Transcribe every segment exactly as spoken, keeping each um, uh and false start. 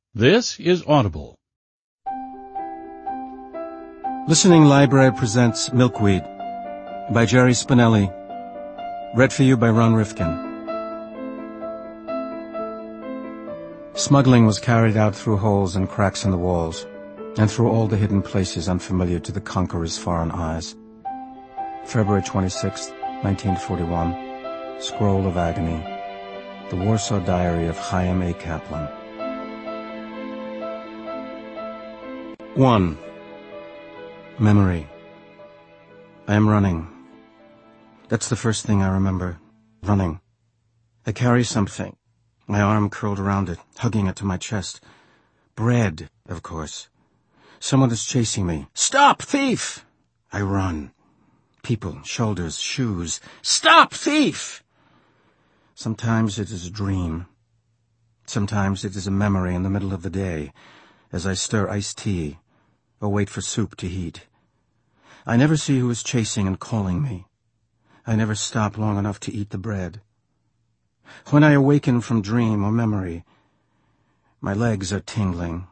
This is Audible. Listening Library presents Milkweed by Jerry Spinelli. Read for you by Ron Rifkin. Smuggling was carried out through holes and cracks in the walls, and through all the hidden places unfamiliar to the conqueror's foreign eyes. February twenty-sixth, nineteen forty-one. Scroll of Agony. The Warsaw Diary of Chaim A. Kaplan. One. Memory. I am running. That's the first thing I remember. Running. I carry something. My arm curled around it, hugging it to my chest. Bread, of course. Someone is chasing me. Stop, thief! I run. People, shoulders, shoes. Stop, thief! Sometimes it is a dream. Sometimes it is a memory in the middle of the day, as I stir iced tea, or wait for soup to heat. I never see who is chasing and calling me. I never stop long enough to eat the bread. When I awaken from dream or memory, my legs are tingling.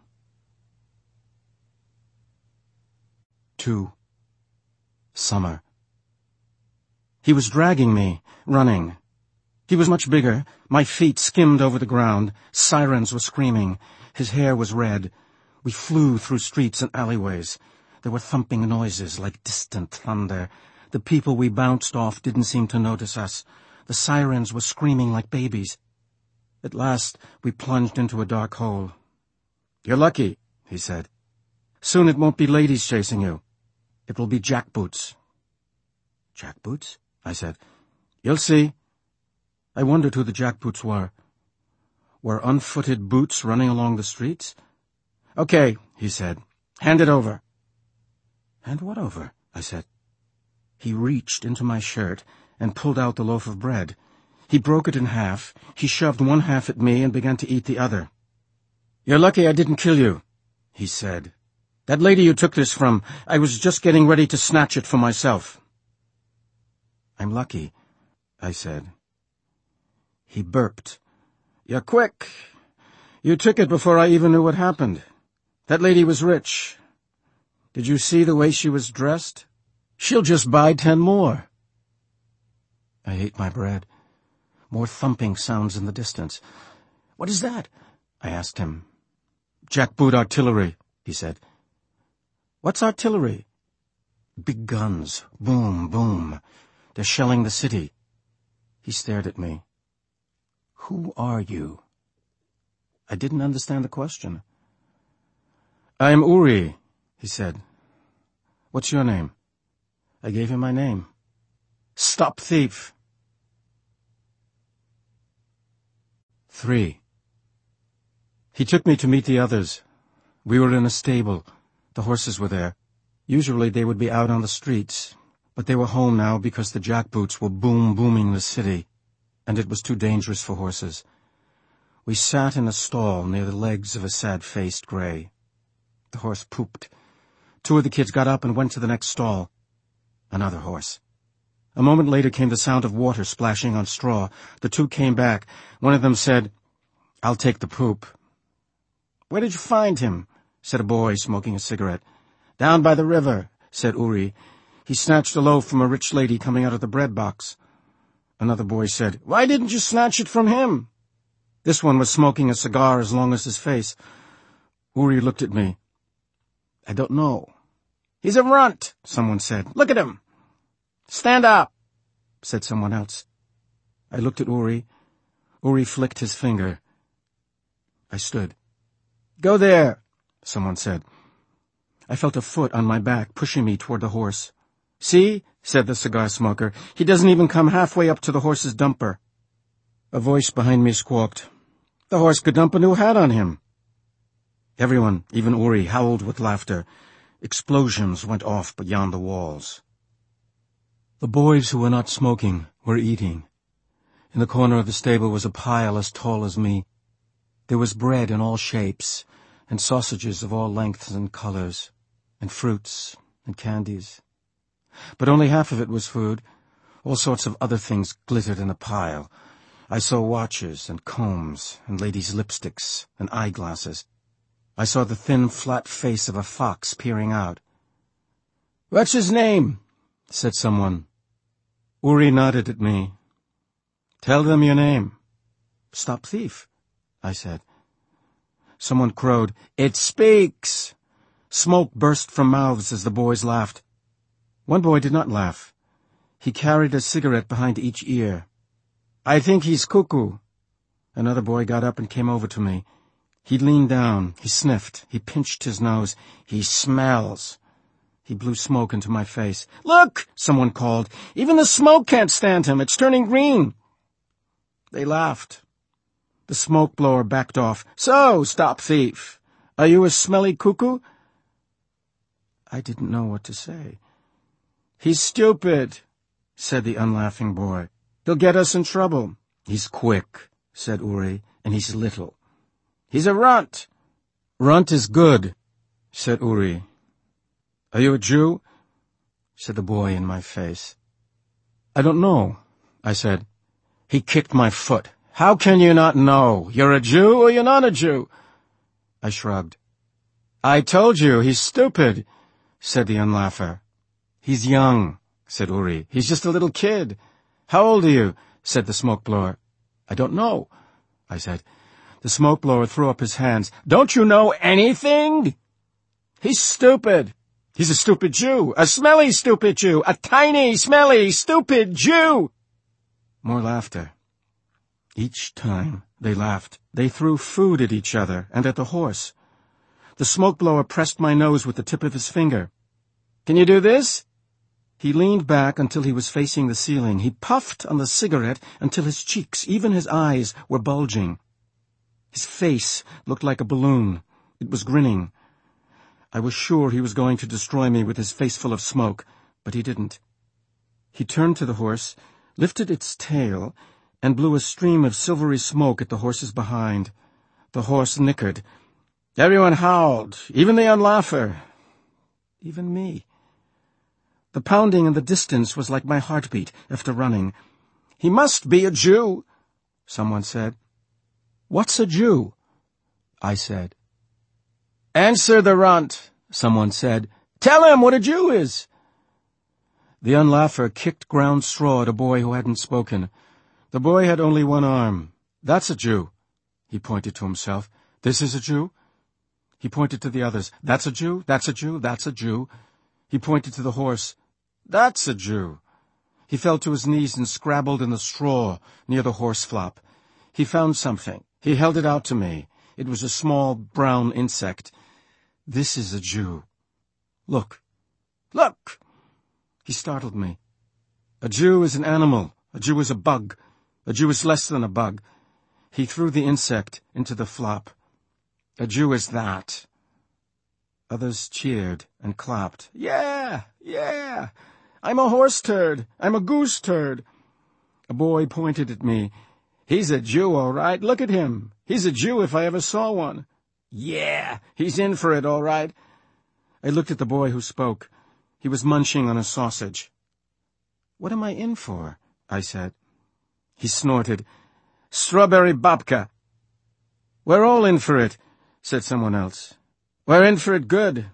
Two. Summer. He was dragging me, running. He was much bigger. My feet skimmed over the ground. Sirens were screaming. His hair was red. We flew through streets and alleyways. There were thumping noises like distant thunder. The people we bounced off didn't seem to notice us. The sirens were screaming like babies. At last, we plunged into a dark hole. "You're lucky," he said. "Soon it won't be ladies chasing you. It will be jackboots." "Jackboots?" I said. "You'll see." I wondered who the jackboots were. Were unfooted boots running along the streets? "Okay," he said. "Hand it over." "Hand what over?" I said. He reached into my shirt and pulled out the loaf of bread. He broke it in half. He shoved one half at me and began to eat the other. "You're lucky I didn't kill you," he said. "That lady you took this from, I was just getting ready to snatch it for myself." "I'm lucky," I said. He burped. "You're quick. You took it before I even knew what happened. That lady was rich. Did you see the way she was dressed? She'll just buy ten more." I ate my bread. More thumping sounds in the distance. "What is that?" I asked him. "Jackboot artillery," he said. "What's artillery?" "Big guns. Boom, boom. They're shelling the city." He stared at me. "Who are you?" I didn't understand the question. "I'm Uri," he said. "What's your name?" I gave him my name. "Stop, thief." Three. He took me to meet the others. We were in a stable. The horses were there. Usually they would be out on the streets, but they were home now because the jackboots were boom-booming the city, and it was too dangerous for horses. We sat in a stall near the legs of a sad-faced gray. The horse pooped. Two of the kids got up and went to the next stall. Another horse. A moment later came the sound of water splashing on straw. The two came back. One of them said, "I'll take the poop." "Where did you find him?" said a boy smoking a cigarette. "Down by the river," said Uri. "He snatched a loaf from a rich lady coming out of the bread box." Another boy said, "Why didn't you snatch it from him?" This one was smoking a cigar as long as his face. Uri looked at me. "I don't know." "He's a runt," someone said. "Look at him." "Stand up," said someone else. I looked at Uri. Uri flicked his finger. I stood. "Go there," someone said. I felt a foot on my back pushing me toward the horse. "See," said the cigar smoker, "he doesn't even come halfway up to the horse's dumper." A voice behind me squawked, "The horse could dump a new hat on him." Everyone, even Uri, howled with laughter. Explosions went off beyond the walls. The boys who were not smoking were eating. In the corner of the stable was a pile as tall as me. There was bread in all shapes, and sausages of all lengths and colors, and fruits and candies. But only half of it was food. All sorts of other things glittered in a pile. I saw watches and combs and ladies' lipsticks and eyeglasses. I saw the thin, flat face of a fox peering out. "What's his name?" said someone. Uri nodded at me. "Tell them your name." "Stop thief," I said. Someone crowed, "It speaks!" Smoke burst from mouths as the boys laughed. One boy did not laugh. He carried a cigarette behind each ear. "I think he's cuckoo." Another boy got up and came over to me. He leaned down, he sniffed, he pinched his nose. "He smells." He blew smoke into my face. "Look!" someone called. "Even the smoke can't stand him. It's turning green." They laughed. The smoke blower backed off. "So, stop thief, are you a smelly cuckoo?" I didn't know what to say. "He's stupid," said the unlaughing boy. "He'll get us in trouble." "He's quick," said Uri, "and he's little." "He's a runt." "Runt is good," said Uri. "Are you a Jew?" said the boy in my face. "I don't know," I said. He kicked my foot. "How can you not know? You're a Jew or you're not a Jew?" I shrugged. "I told you, he's stupid," said the unlaugher. "He's young," said Uri. "He's just a little kid." "How old are you?" said the smoke blower. "I don't know," I said. The smoke blower threw up his hands. "Don't you know anything? He's stupid. He's a stupid Jew, a smelly stupid Jew, a tiny, smelly, stupid Jew." More laughter. Each time they laughed, they threw food at each other and at the horse. The smoke blower pressed my nose with the tip of his finger. "Can you do this?" He leaned back until he was facing the ceiling. He puffed on the cigarette until his cheeks, even his eyes, were bulging. His face looked like a balloon. It was grinning. I was sure he was going to destroy me with his face full of smoke, but he didn't. He turned to the horse, lifted its tail, and blew a stream of silvery smoke at the horses behind. The horse nickered. Everyone howled, even the unlaugher, even me. The pounding in the distance was like my heartbeat after running. "He must be a Jew," someone said. "What's a Jew?" I said. "Answer the runt," someone said. "Tell him what a Jew is." The unlaugher kicked ground straw at a boy who hadn't spoken. The boy had only one arm. "That's a Jew." He pointed to himself. "This is a Jew." He pointed to the others. "That's a Jew, that's a Jew, that's a Jew." He pointed to the horse. "That's a Jew." He fell to his knees and scrabbled in the straw near the horse flop. He found something. He held it out to me. It was a small brown insect. "This is a Jew. Look. Look!" He startled me. "A Jew is an animal. A Jew is a bug. A Jew is less than a bug." He threw the insect into the flop. "A Jew is that." Others cheered and clapped. "Yeah, yeah. I'm a horse turd. I'm a goose turd." A boy pointed at me. "He's a Jew, all right. Look at him. He's a Jew if I ever saw one." "Yeah, he's in for it, all right." I looked at the boy who spoke. He was munching on a sausage. "What am I in for?" I said. He snorted. "Strawberry babka." "We're all in for it," said someone else. "We're in for it good."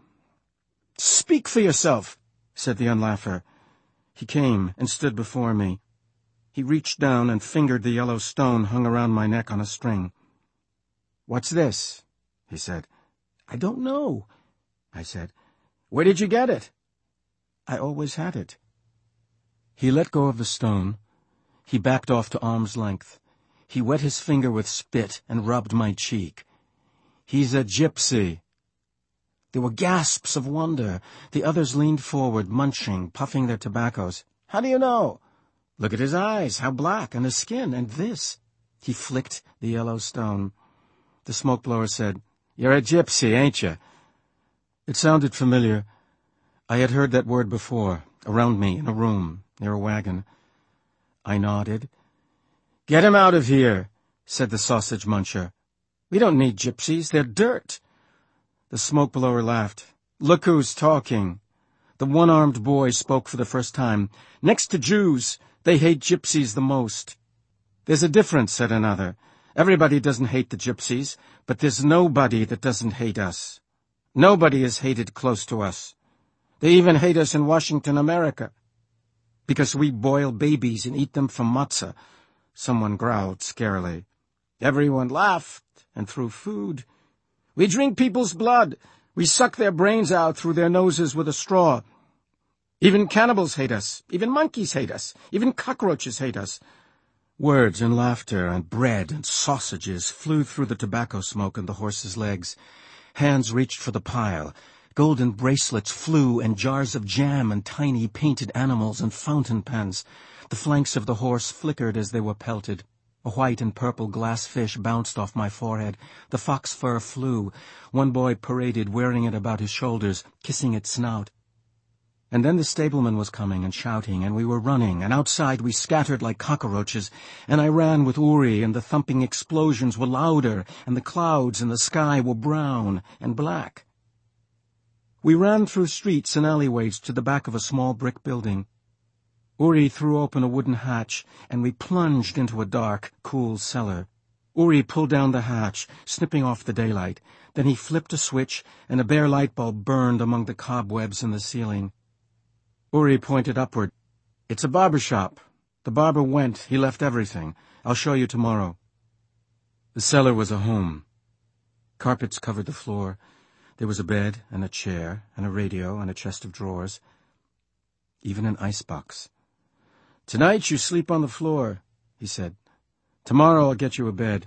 "Speak for yourself," said the unlaugher. He came and stood before me. He reached down and fingered the yellow stone hung around my neck on a string. "What's this?" he said. "I don't know," I said. "Where did you get it?" "I always had it." He let go of the stone. He backed off to arm's length. He wet his finger with spit and rubbed my cheek. "He's a gypsy." There were gasps of wonder. The others leaned forward, munching, puffing their tobaccos. "How do you know?" "Look at his eyes, how black, and his skin, and this." He flicked the yellow stone. The smoke blower said, "You're a gypsy, ain't you?" It sounded familiar. I had heard that word before, around me in a room, near a wagon. I nodded. "Get him out of here," said the sausage muncher. "We don't need gypsies, they're dirt." The smoke blower laughed. "Look who's talking." The one-armed boy spoke for the first time. "Next to Jews, they hate gypsies the most." "There's a difference," said another. "Everybody doesn't hate the gypsies, But there's nobody that doesn't hate us. Nobody is hated close to us. They even hate us in Washington, America. Because we boil babies and eat them for matzah. Someone growled scarily. Everyone laughed and threw food. We drink people's blood. We suck their brains out through their noses with a straw. Even cannibals hate us. Even monkeys hate us. Even cockroaches hate us. Words and laughter and bread and sausages flew through the tobacco smoke and the horse's legs. Hands reached for the pile. Golden bracelets flew, and jars of jam and tiny painted animals and fountain pens. The flanks of the horse flickered as they were pelted. A white and purple glass fish bounced off my forehead. The fox fur flew. One boy paraded, wearing it about his shoulders, kissing its snout. And then the stableman was coming and shouting, and we were running, and outside we scattered like cockroaches, and I ran with Uri, and the thumping explosions were louder, and the clouds in the sky were brown and black. We ran through streets and alleyways to the back of a small brick building. Uri threw open a wooden hatch, and we plunged into a dark, cool cellar. Uri pulled down the hatch, snipping off the daylight. Then he flipped a switch, and a bare light bulb burned among the cobwebs in the ceiling. Uri pointed upward. It's a barber shop. The barber went. He left everything. I'll show you tomorrow. The cellar was a home. Carpets covered the floor. There was a bed and a chair and a radio and a chest of drawers. Even an icebox. Tonight you sleep on the floor, he said. Tomorrow I'll get you a bed.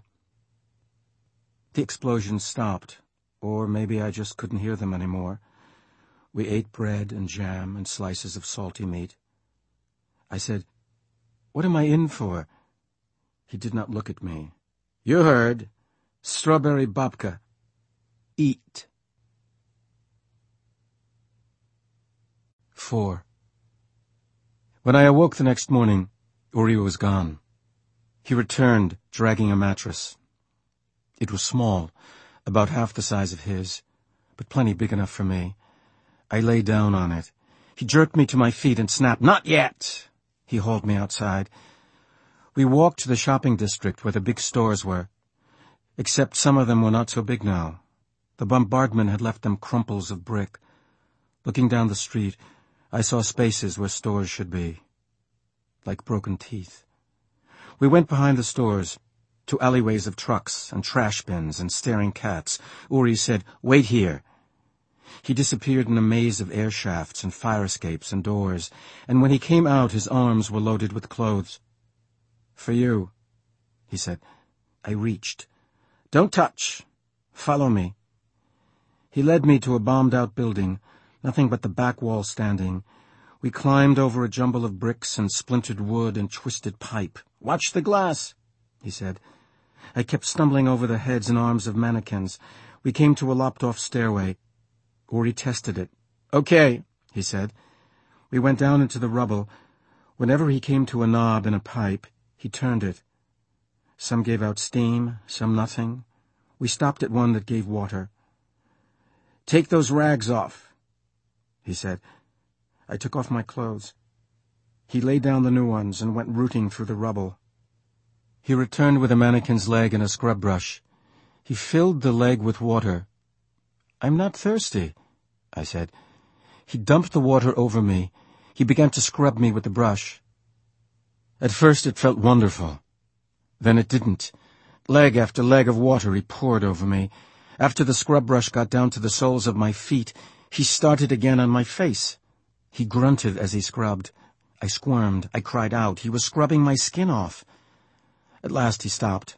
The explosions stopped, or maybe I just couldn't hear them anymore. We ate bread and jam and slices of salty meat. I said, What am I in for? He did not look at me. You heard. Strawberry babka. Eat. Four. When I awoke the next morning, Uri was gone. He returned, dragging a mattress. It was small, about half the size of his, but plenty big enough for me. I lay down on it. He jerked me to my feet and snapped, Not yet! He hauled me outside. We walked to the shopping district where the big stores were, except some of them were not so big now. The bombardment had left them crumples of brick. Looking down the street, I saw spaces where stores should be, like broken teeth. We went behind the stores, to alleyways of trucks and trash bins and staring cats. Uri said, Wait here. He disappeared in a maze of air shafts and fire escapes and doors, and when he came out his arms were loaded with clothes. For you, he said. I reached. Don't touch. Follow me. He led me to a bombed-out building, nothing but the back wall standing. We climbed over a jumble of bricks and splintered wood and twisted pipe. Watch the glass, he said. I kept stumbling over the heads and arms of mannequins. We came to a lopped-off stairway. Uri tested it. Okay, he said. We went down into the rubble. Whenever he came to a knob in a pipe, he turned it. Some gave out steam, some nothing. We stopped at one that gave water. Take those rags off, he said. I took off my clothes. He laid down the new ones and went rooting through the rubble. He returned with a mannequin's leg and a scrub brush. He filled the leg with water. I'm not thirsty, I said. He dumped the water over me. He began to scrub me with the brush. At first it felt wonderful. Then it didn't. Leg after leg of water he poured over me. After the scrub brush got down to the soles of my feet, he started again on my face. He grunted as he scrubbed. I squirmed. I cried out. He was scrubbing my skin off. At last he stopped.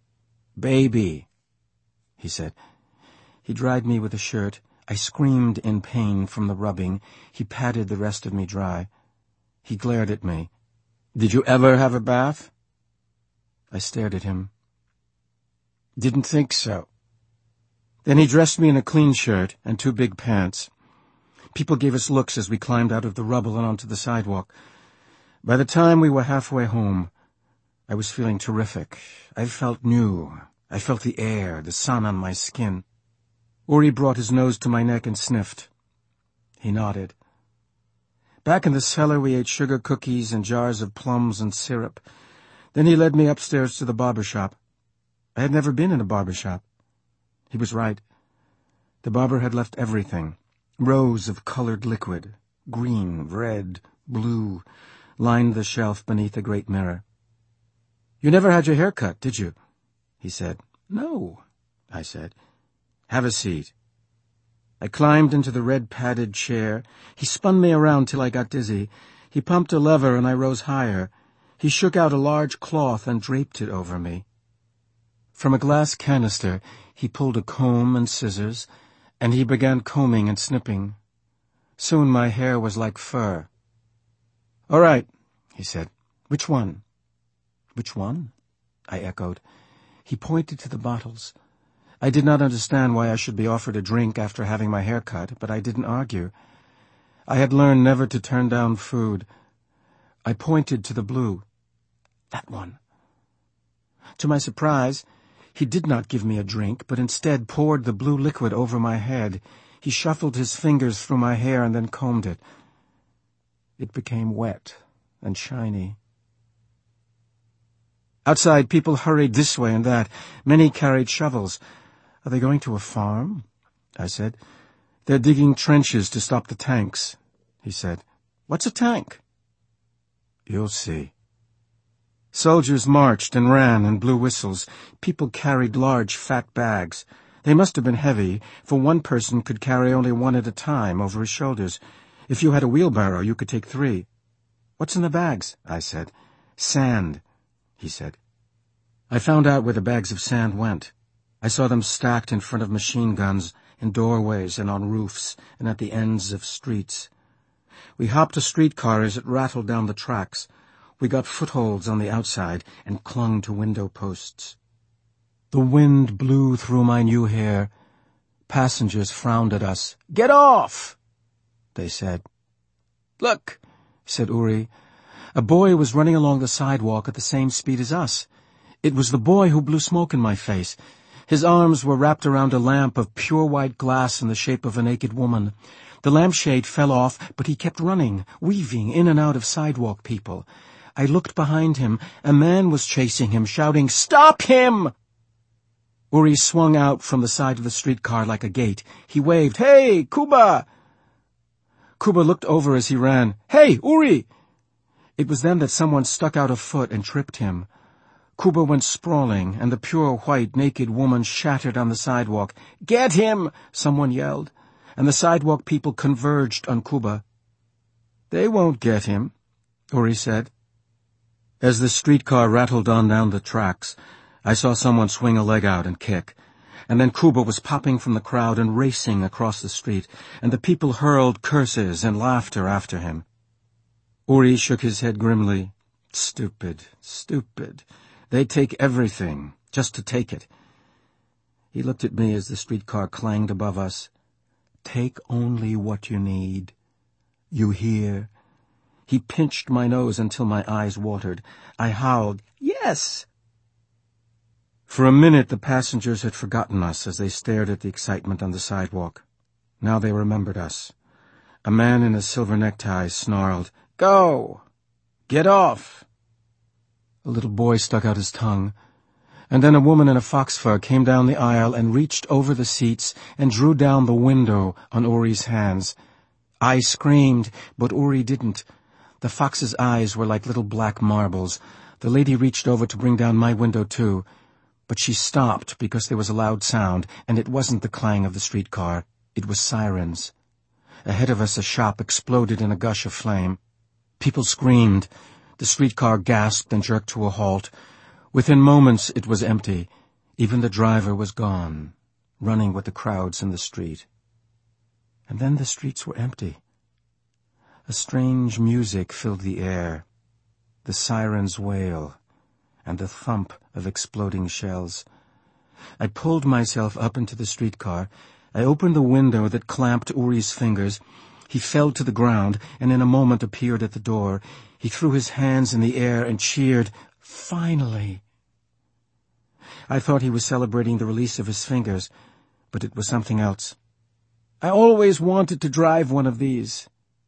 Baby, he said. He dried me with a shirt. I screamed in pain from the rubbing. He patted the rest of me dry. He glared at me. Did you ever have a bath? I stared at him. Didn't think so. Then he dressed me in a clean shirt and two big pants. People gave us looks as we climbed out of the rubble and onto the sidewalk. By the time we were halfway home, I was feeling terrific. I felt new. I felt the air, the sun on my skin. Uri brought his nose to my neck and sniffed. He nodded. Back in the cellar we ate sugar cookies and jars of plums and syrup. Then he led me upstairs to the barber shop. I had never been in a barber shop. He was right. The barber had left everything. Rows of colored liquid, green, red, blue, lined the shelf beneath a great mirror. "You never had your hair cut, did you?" he said. "No," I said. "Have a seat." I climbed into the red padded chair. He spun me around till I got dizzy. He pumped a lever and I rose higher. He shook out a large cloth and draped it over me. From a glass canister, he pulled a comb and scissors, and he began combing and snipping. Soon my hair was like fur. "All right," he said. "Which one?" "Which one?" I echoed. He pointed to the bottles. I did not understand why I should be offered a drink after having my hair cut, but I didn't argue. I had learned never to turn down food. I pointed to the blue. "That one." To my surprise, he did not give me a drink, but instead poured the blue liquid over my head. He shuffled his fingers through my hair and then combed it. It became wet and shiny. Outside, people hurried this way and that. Many carried shovels. "Are they going to a farm?" I said. "They're digging trenches to stop the tanks," he said. "What's a tank?" "You'll see." Soldiers marched and ran and blew whistles. People carried large, fat bags. They must have been heavy, for one person could carry only one at a time over his shoulders. If you had a wheelbarrow, you could take three. "What's in the bags?" I said. "Sand," he said. I found out where the bags of sand went. I saw them stacked in front of machine guns, in doorways and on roofs, and at the ends of streets. We hopped a streetcar as it rattled down the tracks. We got footholds on the outside and clung to window posts. The wind blew through my new hair. Passengers frowned at us. "Get off!" they said. "Look," said Uri. A boy was running along the sidewalk at the same speed as us. It was the boy who blew smoke in my face. His arms were wrapped around a lamp of pure white glass in the shape of a naked woman. The lampshade fell off, but he kept running, weaving in and out of sidewalk people. I looked behind him. A man was chasing him, shouting, "Stop him!" Uri swung out from the side of the streetcar like a gate. He waved, "Hey, Kuba!" Kuba looked over as he ran. "Hey, Uri!" It was then that someone stuck out a foot and tripped him. Kuba went sprawling, and the pure white, naked woman shattered on the sidewalk. "Get him!" someone yelled, and the sidewalk people converged on Kuba. "They won't get him," Uri said. As the streetcar rattled on down the tracks, I saw someone swing a leg out and kick, and then Kuba was popping from the crowd and racing across the street, and the people hurled curses and laughter after him. Uri shook his head grimly. Stupid, stupid. They take everything, just to take it. He looked at me as the streetcar clanged above us. "Take only what you need. You hear?" He pinched my nose until my eyes watered. I howled, "Yes!" For a minute the passengers had forgotten us as they stared at the excitement on the sidewalk. Now they remembered us. A man in a silver necktie snarled, "Go! Get off!" A little boy stuck out his tongue, and then a woman in a fox fur came down the aisle and reached over the seats and drew down the window on Uri's hands. I screamed, but Uri didn't. The fox's eyes were like little black marbles. The lady reached over to bring down my window, too, but she stopped because there was a loud sound, and it wasn't the clang of the streetcar. It was sirens. Ahead of us, a shop exploded in a gush of flame. People screamed. The streetcar gasped and jerked to a halt. Within moments, it was empty. Even the driver was gone, running with the crowds in the street. And then the streets were empty. A strange music filled the air, the siren's wail, and the thump of exploding shells. I pulled myself up into the streetcar. I opened the window that clamped Uri's fingers. He fell to the ground, and in a moment appeared at the door. He threw his hands in the air and cheered, "Finally!" I thought he was celebrating the release of his fingers, but it was something else. "I always wanted to drive one of these."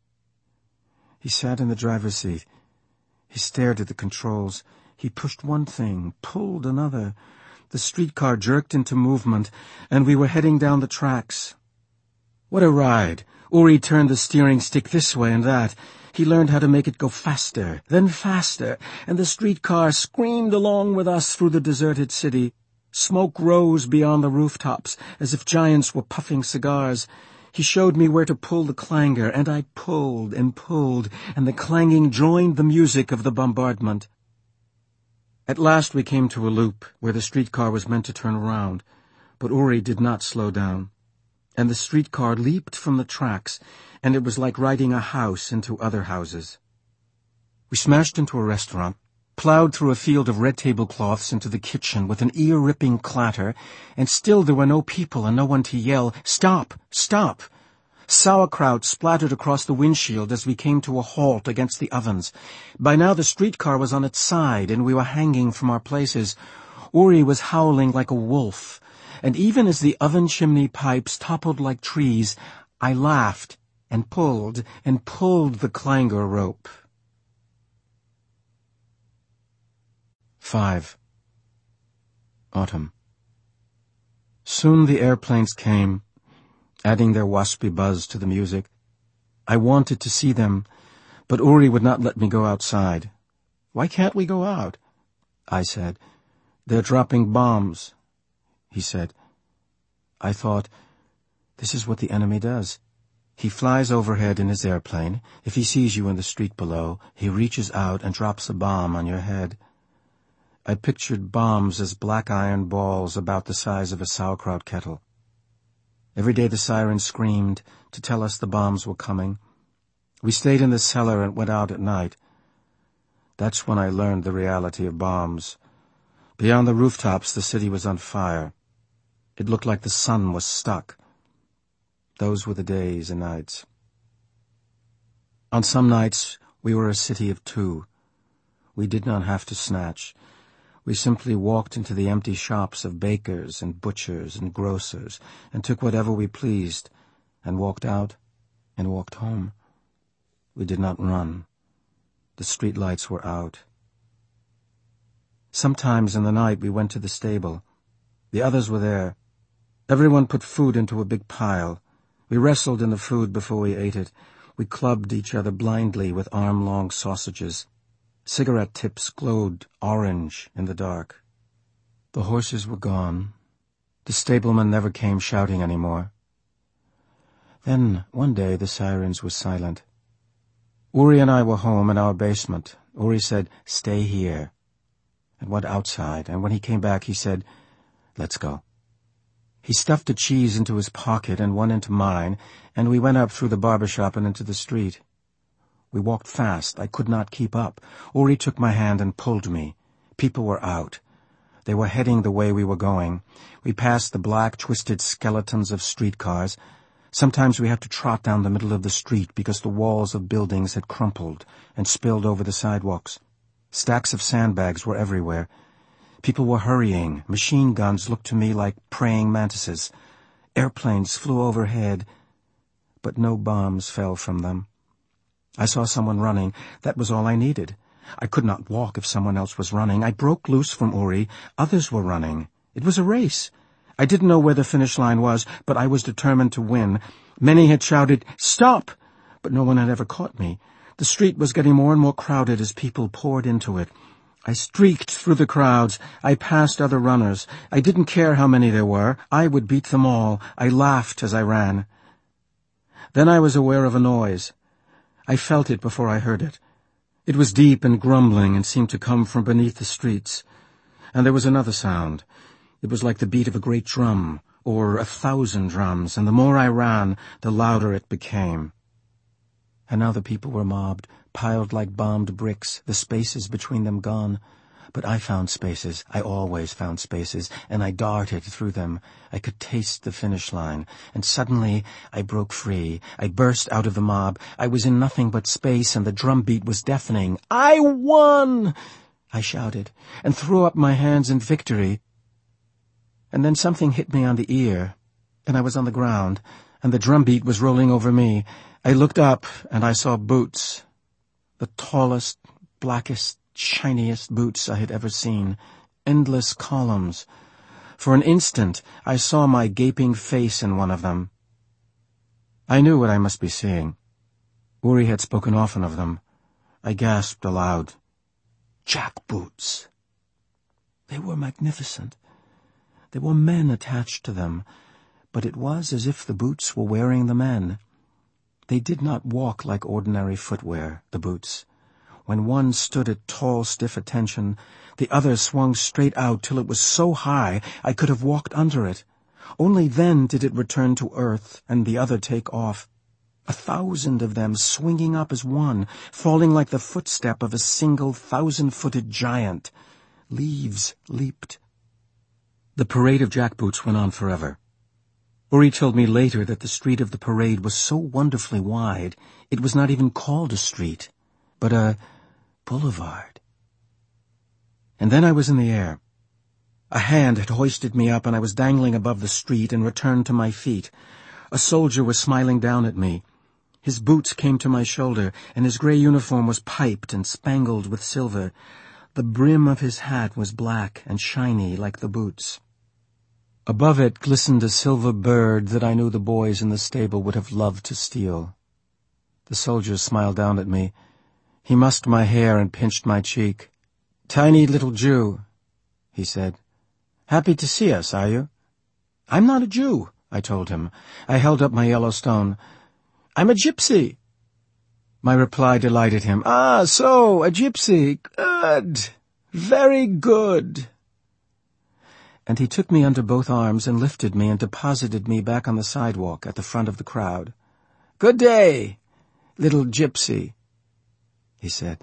He sat in the driver's seat. He stared at the controls. He pushed one thing, pulled another. The streetcar jerked into movement, and we were heading down the tracks. What a ride! Uri turned the steering stick this way and that. He learned how to make it go faster, then faster, and the streetcar screamed along with us through the deserted city. Smoke rose beyond the rooftops, as if giants were puffing cigars. He showed me where to pull the clanger, and I pulled and pulled, and the clanging joined the music of the bombardment. At last we came to a loop, where the streetcar was meant to turn around, but Uri did not slow down, and the streetcar leaped from the tracks, and it was like riding a house into other houses. We smashed into a restaurant, plowed through a field of red tablecloths into the kitchen with an ear-ripping clatter, and still there were no people and no one to yell, "Stop! Stop!" Sauerkraut splattered across the windshield as we came to a halt against the ovens. By now the streetcar was on its side, and we were hanging from our places. Uri was howling like a wolf, and even as the oven chimney pipes toppled like trees, I laughed and pulled and pulled the clanger rope. Five. Autumn. Soon the airplanes came, adding their waspy buzz to the music. I wanted to see them, but Uri would not let me go outside. "Why can't we go out?" I said. "They're dropping bombs," he said. I thought, this is what the enemy does. He flies overhead in his airplane. If he sees you in the street below, he reaches out and drops a bomb on your head. I pictured bombs as black iron balls about the size of a sauerkraut kettle. Every day the siren screamed to tell us the bombs were coming. We stayed in the cellar and went out at night. That's when I learned the reality of bombs. Beyond the rooftops, the city was on fire. It looked like the sun was stuck. Those were the days and nights. On some nights, we were a city of two. We did not have to snatch. We simply walked into the empty shops of bakers and butchers and grocers and took whatever we pleased and walked out and walked home. We did not run. The street lights were out. Sometimes in the night we went to the stable. The others were there. Everyone put food into a big pile. We wrestled in the food before we ate it. We clubbed each other blindly with arm-long sausages. Cigarette tips glowed orange in the dark. The horses were gone. The stableman never came shouting any more. Then, one day, the sirens were silent. Uri and I were home in our basement. Uri said, "Stay here," and went outside, and when he came back he said, "Let's go." He stuffed a cheese into his pocket and one into mine, and we went up through the barber shop and into the street. We walked fast. I could not keep up. Uri took my hand and pulled me. People were out. They were heading the way we were going. We passed the black, twisted skeletons of streetcars. Sometimes we had to trot down the middle of the street because the walls of buildings had crumpled and spilled over the sidewalks. Stacks of sandbags were everywhere. People were hurrying. Machine guns looked to me like praying mantises. Airplanes flew overhead, but no bombs fell from them. I saw someone running. That was all I needed. I could not walk if someone else was running. I broke loose from Uri. Others were running. It was a race. I didn't know where the finish line was, but I was determined to win. Many had shouted, "Stop!" but no one had ever caught me. The street was getting more and more crowded as people poured into it. I streaked through the crowds. I passed other runners. I didn't care how many there were. I would beat them all. I laughed as I ran. Then I was aware of a noise. I felt it before I heard it. It was deep and grumbling and seemed to come from beneath the streets. And there was another sound. It was like the beat of a great drum, or a thousand drums, and the more I ran, the louder it became. And now the people were mobbed, piled like bombed bricks, the spaces between them gone. But I found spaces. I always found spaces, and I darted through them. I could taste the finish line, and suddenly I broke free. I burst out of the mob. I was in nothing but space, and the drumbeat was deafening. "I won!" I shouted, and threw up my hands in victory. And then something hit me on the ear, and I was on the ground, and the drumbeat was rolling over me. I looked up, and I saw boots, the tallest, blackest, shiniest boots I had ever seen, endless columns, For an instant, I saw my gaping face in one of them. I knew what I must be seeing. Uri had spoken often of them. I gasped aloud. Jackboots! They were magnificent. There were men attached to them, but it was as if the boots were wearing the men. They did not walk like ordinary footwear, the boots. When one stood at tall, stiff attention, the other swung straight out till it was so high I could have walked under it. Only then did it return to earth and the other take off. A thousand of them swinging up as one, falling like the footstep of a single thousand-footed giant. Leaves leaped. The parade of jackboots went on forever. Uri told me later that the street of the parade was so wonderfully wide, it was not even called a street, but a boulevard. And then I was in the air. A hand had hoisted me up, and I was dangling above the street and returned to my feet. A soldier was smiling down at me. His boots came to my shoulder, and his grey uniform was piped and spangled with silver. The brim of his hat was black and shiny like the boots. Above it glistened a silver bird that I knew the boys in the stable would have loved to steal. The soldier smiled down at me. He mussed my hair and pinched my cheek. "Tiny little Jew," he said. "Happy to see us, are you?" "I'm not a Jew," I told him. I held up my yellow stone. "I'm a gypsy." My reply delighted him. "Ah, so, a gypsy. Good. Very good." And he took me under both arms and lifted me and deposited me back on the sidewalk at the front of the crowd. "Good day, little gypsy," he said.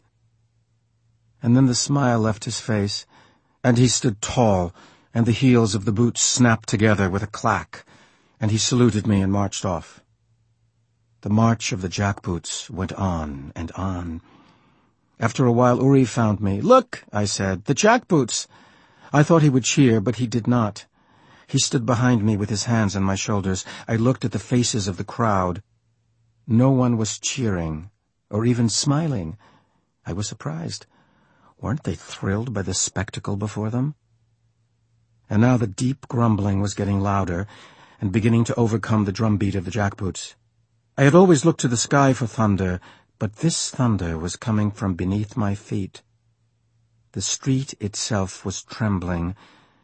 And then the smile left his face, and he stood tall, and the heels of the boots snapped together with a clack, and he saluted me and marched off. The march of the jackboots went on and on. After a while Uri found me. "Look," I said, "the jackboots." I thought he would cheer, but he did not. He stood behind me with his hands on my shoulders. I looked at the faces of the crowd. No one was cheering, or even smiling. I was surprised. Weren't they thrilled by the spectacle before them? And now the deep grumbling was getting louder, and beginning to overcome the drumbeat of the jackboots. I had always looked to the sky for thunder, but this thunder was coming from beneath my feet. The street itself was trembling,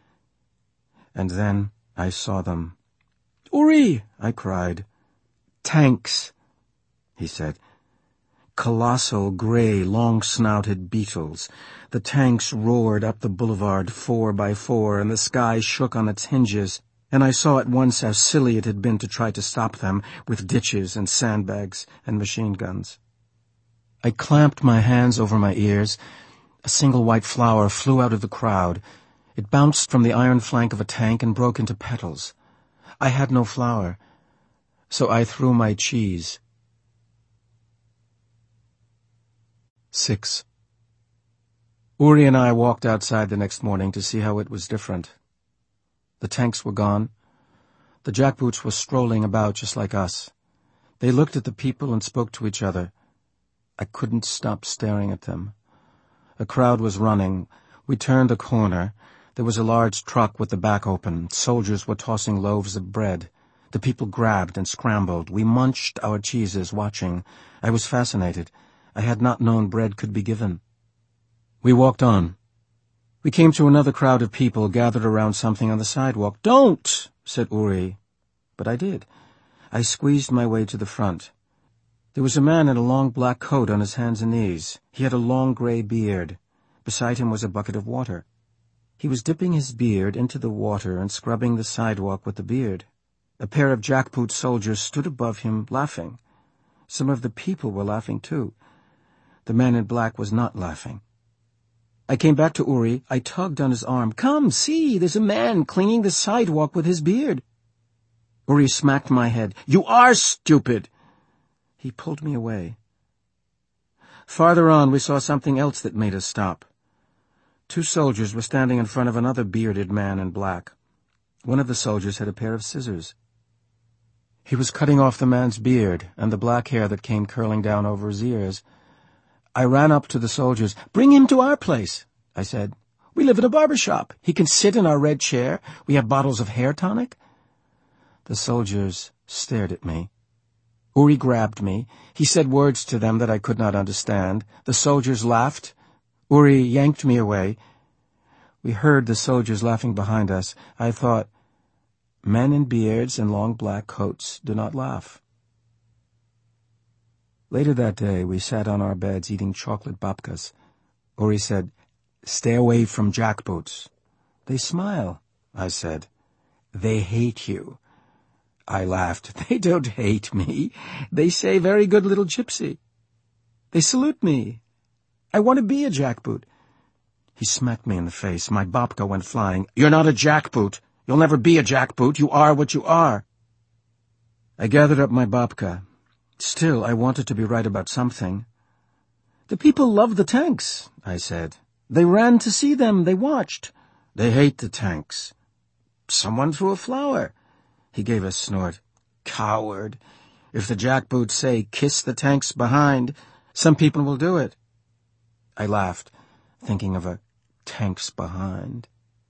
and then I saw them. "Uri!" I cried. "Tanks," he said. Colossal, grey, long-snouted beetles. The tanks roared up the boulevard four by four, and the sky shook on its hinges, and I saw at once how silly it had been to try to stop them with ditches and sandbags and machine guns. I clamped my hands over my ears. A single white flower flew out of the crowd. It bounced from the iron flank of a tank and broke into petals. I had no flower, so I threw my cheese. Six. Uri and I walked outside the next morning to see how it was different. The tanks were gone. The jackboots were strolling about just like us. They looked at the people and spoke to each other. I couldn't stop staring at them. A crowd was running. We turned a corner. There was a large truck with the back open. Soldiers were tossing loaves of bread. The people grabbed and scrambled. We munched our cheeses, watching. I was fascinated. I had not known bread could be given. We walked on. We came to another crowd of people gathered around something on the sidewalk. "Don't!" said Uri. But I did. I squeezed my way to the front. There was a man in a long black coat on his hands and knees. He had a long grey beard. Beside him was a bucket of water. He was dipping his beard into the water and scrubbing the sidewalk with the beard. A pair of jackboot soldiers stood above him, laughing. Some of the people were laughing too. The man in black was not laughing. I came back to Uri. I tugged on his arm. "Come, see, there's a man cleaning the sidewalk with his beard." Uri smacked my head. "You are stupid!" He pulled me away. Farther on, we saw something else that made us stop. Two soldiers were standing in front of another bearded man in black. One of the soldiers had a pair of scissors. He was cutting off the man's beard and the black hair that came curling down over his ears. I ran up to the soldiers. "Bring him to our place," I said. We live in a barber shop. He can sit in our red chair. We have bottles of hair tonic." The soldiers stared at me. Uri grabbed me. He said words to them that I could not understand. The soldiers laughed. Uri yanked me away. We heard the soldiers laughing behind us. I thought, men in beards and long black coats do not laugh. Later that day, we sat on our beds eating chocolate babkas. Uri said, "Stay away from jackboots." "They smile," I said. "They hate you." I laughed. "They don't hate me. They say, 'Very good little gypsy.' They salute me. I want to be a jackboot." He smacked me in the face. My babka went flying. "You're not a jackboot. You'll never be a jackboot. You are what you are." I gathered up my babka. Still, I wanted to be right about something. "The people love the tanks," I said. "They ran to see them. They watched." "They hate the tanks." "Someone threw a flower." He gave a snort. "Coward. If the jackboots say, 'Kiss the tanks behind,' some people will do it." I laughed, thinking of a tanks behind.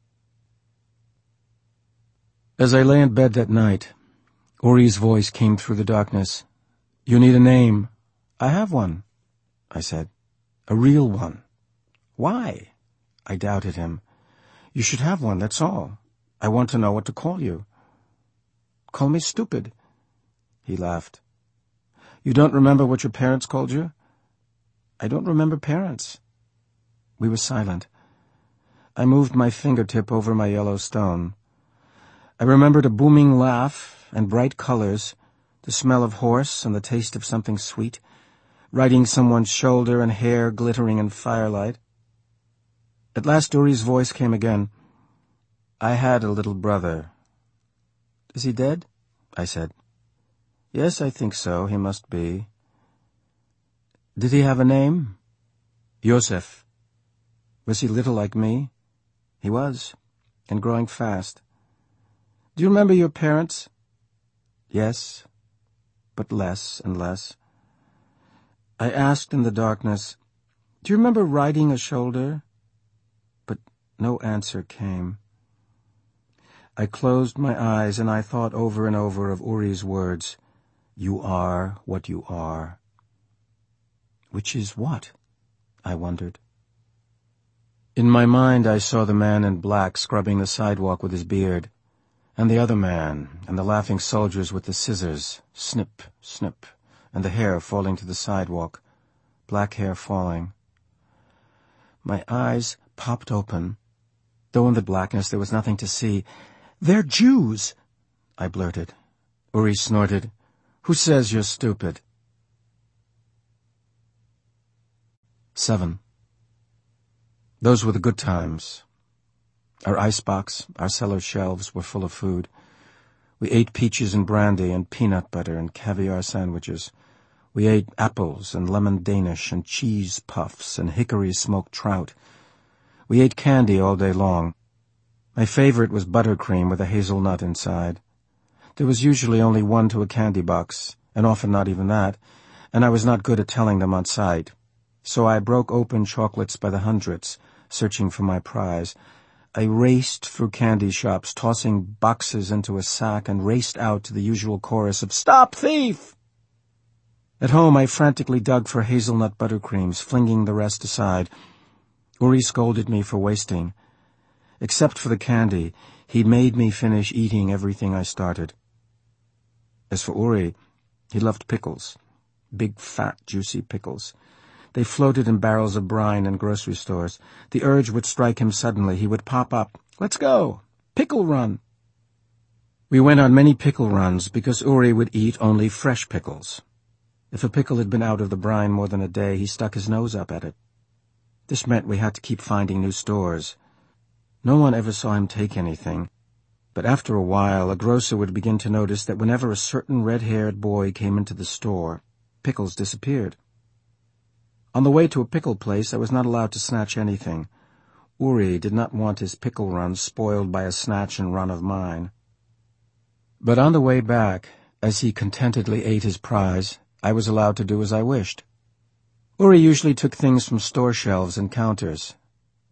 As I lay in bed that night, Uri's voice came through the darkness. "You need a name." "I have one," I said. "A real one." "Why?" I doubted him. "You should have one, that's all. I want to know what to call you." "Call me stupid." He laughed. "You don't remember what your parents called you?" "I don't remember parents." We were silent. I moved my fingertip over my yellow stone. I remembered a booming laugh and bright colors, the smell of horse and the taste of something sweet, riding someone's shoulder and hair glittering in firelight. At last Uri's voice came again. "I had a little brother." "Is he dead?" I said. "Yes, I think so. He must be." "Did he have a name?" "Yosef." "Was he little like me?" "He was, and growing fast." "Do you remember your parents?" "Yes, but less and less." I asked in the darkness, "Do you remember riding a shoulder?" But no answer came. I closed my eyes and I thought over and over of Uri's words, "You are what you are." Which is what? I wondered. In my mind I saw the man in black scrubbing the sidewalk with his beard, and the other man, and the laughing soldiers with the scissors, snip, snip, and the hair falling to the sidewalk, black hair falling. My eyes popped open, though in the blackness there was nothing to see. "They're Jews," I blurted. Uri snorted. "Who says you're stupid?" Seven. Those were the good times. Our icebox, our cellar shelves were full of food. We ate peaches and brandy and peanut butter and caviar sandwiches. We ate apples and lemon Danish and cheese puffs and hickory smoked trout. We ate candy all day long. My favorite was buttercream with a hazelnut inside. There was usually only one to a candy box, and often not even that, and I was not good at telling them on sight. So I broke open chocolates by the hundreds, searching for my prize. I raced through candy shops, tossing boxes into a sack, and raced out to the usual chorus of "Stop, thief!" At home I frantically dug for hazelnut buttercreams, flinging the rest aside. Uri scolded me for wasting. Except for the candy, he made me finish eating everything I started. As for Uri, he loved pickles, big, fat, juicy pickles. They floated in barrels of brine in grocery stores. The urge would strike him suddenly. He would pop up. "Let's go! Pickle run!" We went on many pickle runs because Uri would eat only fresh pickles. If a pickle had been out of the brine more than a day, he stuck his nose up at it. This meant we had to keep finding new stores. No one ever saw him take anything, but after a while a grocer would begin to notice that whenever a certain red-haired boy came into the store, pickles disappeared. On the way to a pickle place, I was not allowed to snatch anything. Uri did not want his pickle run spoiled by a snatch and run of mine. But on the way back, as he contentedly ate his prize, I was allowed to do as I wished. Uri usually took things from store shelves and counters.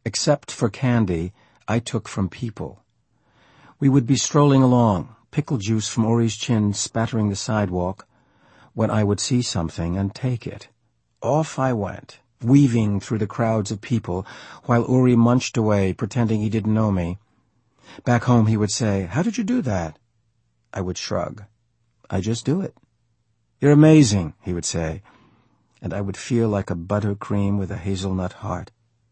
Except for candy, I took from people. We would be strolling along, pickle juice from Uri's chin spattering the sidewalk, when I would see something and take it. Off I went, weaving through the crowds of people, while Uri munched away, pretending he didn't know me. Back home he would say, "How did you do that?" I would shrug. "I just do it." "You're amazing," he would say, and I would feel like a buttercream with a hazelnut heart.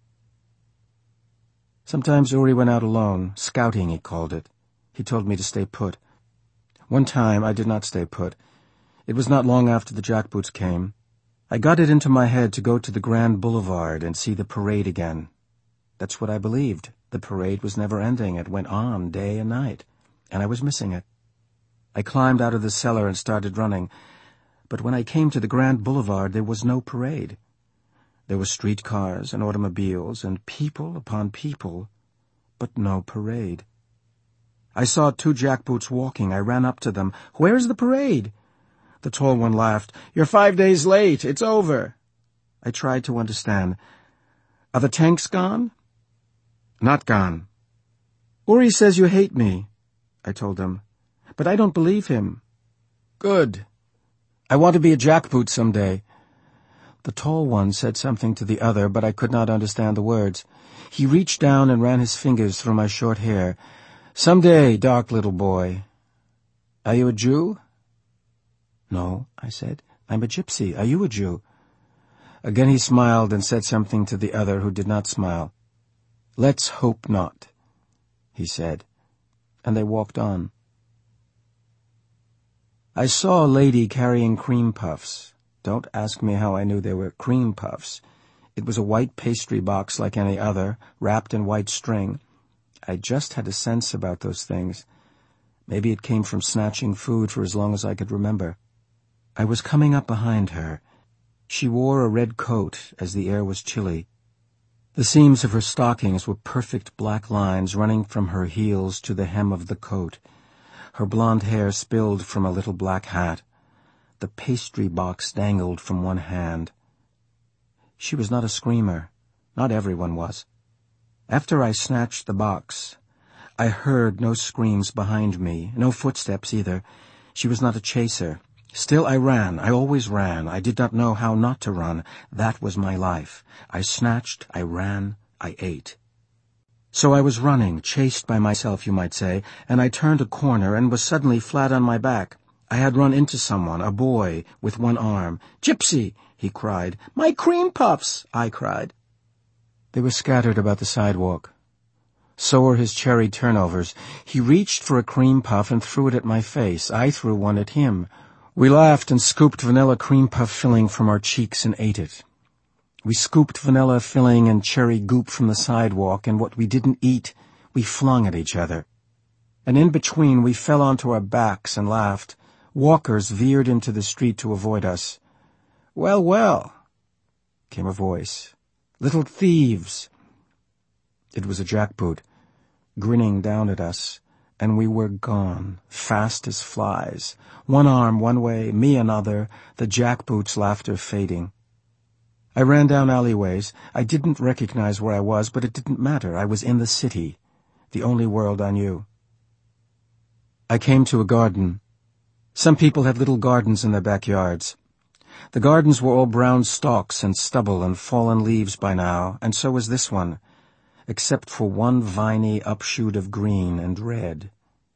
Sometimes Uri went out alone, scouting he called it. He told me to stay put. One time I did not stay put. It was not long after the jackboots came. I got it into my head to go to the Grand Boulevard and see the parade again. That's what I believed. The parade was never ending. It went on day and night, and I was missing it. I climbed out of the cellar and started running, but when I came to the Grand Boulevard there was no parade. There were streetcars and automobiles and people upon people, but no parade. I saw two jackboots walking. I ran up to them. "Where's the parade?" The tall one laughed. "You're five days late. It's over." I tried to understand. "Are the tanks gone?" "Not gone." "Uri says you hate me," I told him. "But I don't believe him." "Good. I want to be a jackboot someday." The tall one said something to the other, but I could not understand the words. He reached down and ran his fingers through my short hair. "Someday, dark little boy." "Are you a Jew?" "No," I said. "I'm a gypsy. Are you a Jew?" Again he smiled and said something to the other, who did not smile. "Let's hope not," he said, and they walked on. I saw a lady carrying cream puffs. Don't ask me how I knew they were cream puffs. It was a white pastry box like any other, wrapped in white string. I just had a sense about those things. Maybe it came from snatching food for as long as I could remember. I was coming up behind her. She wore a red coat, as the air was chilly. The seams of her stockings were perfect black lines running from her heels to the hem of the coat. Her blonde hair spilled from a little black hat. The pastry box dangled from one hand. She was not a screamer. Not everyone was. After I snatched the box, I heard no screams behind me, no footsteps either. She was not a chaser. Still I ran. I always ran. I did not know how not to run. That was my life. I snatched, I ran, I ate. So I was running, chased by myself, you might say, and I turned a corner and was suddenly flat on my back. I had run into someone, a boy, with one arm. "Gypsy!" he cried. "My cream puffs!" I cried. They were scattered about the sidewalk. So were his cherry turnovers. He reached for a cream puff and threw it at my face. I threw one at him. We laughed and scooped vanilla cream puff filling from our cheeks and ate it. We scooped vanilla filling and cherry goop from the sidewalk, and what we didn't eat, we flung at each other. And in between, we fell onto our backs and laughed. Walkers veered into the street to avoid us. "Well, well," came a voice. "Little thieves." It was a jackboot, grinning down at us, and we were gone, fast as flies. One arm one way, me another, the jackboot's laughter fading. I ran down alleyways. I didn't recognize where I was, but it didn't matter. I was in the city, the only world I knew. I came to a garden. Some people had little gardens in their backyards. The gardens were all brown stalks and stubble and fallen leaves by now, and so was this one, except for one viney upshoot of green and red.